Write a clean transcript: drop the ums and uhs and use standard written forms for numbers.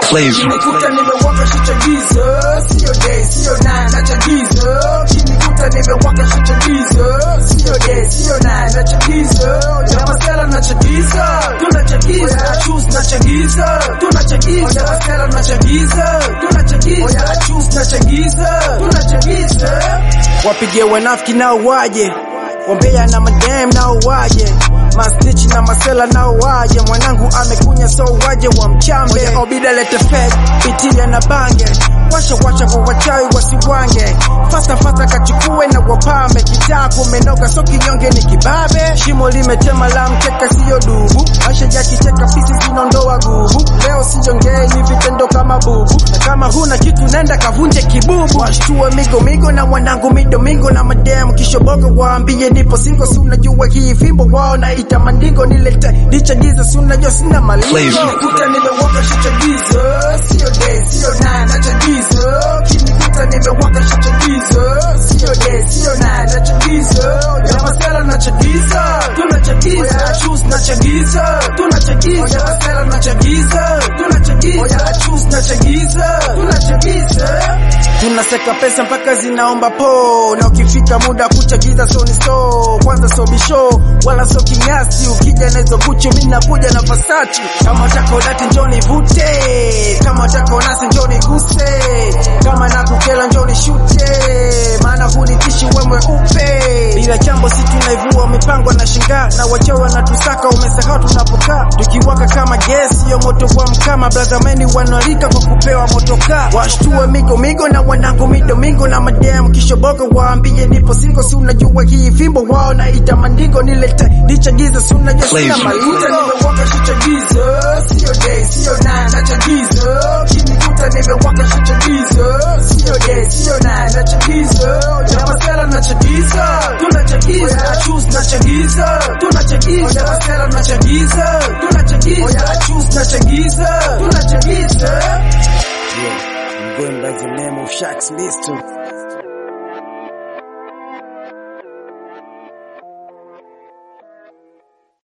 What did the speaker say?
Kinikuta nimewaka shichagizo, sio day, sio night, nachagizo. Kinikuta nimewaka shichagizo, sio day, sio night, nachagizo. Ya masela nachagizo, tunachagiza. Choose nachagizo, tunachagiza. Ya masela nachagizo, tunachagiza. Choose nachagiza, tunachagiza. Wapige wanafiki nao waje, Wambea na madam nao waje, Masnitch na masela nao waje. Mwanangu amekunya so waje wa mchambe. Obida lete fed, pitia na bange. Washa kwa wachawi wasiwange. Fasta kachukue na wapambe. Kitaa kumenoga so kinyonge ni kibabe. Shimo limetema la mkeka siyo dubu. Asha ya kicheka pisi zinondoa gubu. Leo sijongei ni vitendo kama bubu. Na kama huna kitu nenda kavunje kibubu. Washtue migo na mwanangu mido na madam. Kishobogo waambie nipo singo. Sunajua hii fimbo wao na ita mandingo. Nilete dichagizo sunajua sina malingo. Kinikuta nimewaka shichagizo, sio day, sio night, nachagizo. Kinikuta nimewaka shichagizo, sio day, sio night, nachagizo. Ya masela nachagizo, tunachagiza. Choose nachagizo, tunachagiza. Ya masela nachagizo, tunachagiza. Choose nachagizo, tunachagiza. Tunaseka pesa mpaka zinaomba po. Na ukifika muda kuchagiza so ni so. Kwanza so bisho, wala so kinyasi. Ukija na hizo kuchu mina kuja na Versace. Kama chako dati njoni vute, kama chako nasi njoni guse. Kama nakukela njoni shute, maana hunitishi wemwe upe. Bila chambo si tunaivua mipango na shinga. Na wachawa na tusaka umesahau tunapokaa. Tukiwaka kama gesi yo moto kwa mkama. Brother meni wanalika kwa kupewa motoka. Washtue migo na wanangu mido na madam. Kishobogo waambie nipo singo. Sunajua hii fimbo wao na ita mandingo. Nilete dichagizo sunajua sina malingo. Nimewaka shichagizo, sio day, sio night, nachagizo. Kinikuta nimewaka shichagizo, sio day, sio night, nachagizo. Ya masela nachagizo, tunachagiza. Choose nachagizo, tunachagiza. Ya masela nachagizo, tunachagiza. Choose nachagizo, tunachagiza. Yeah, I'm going by the name of Shax Listo.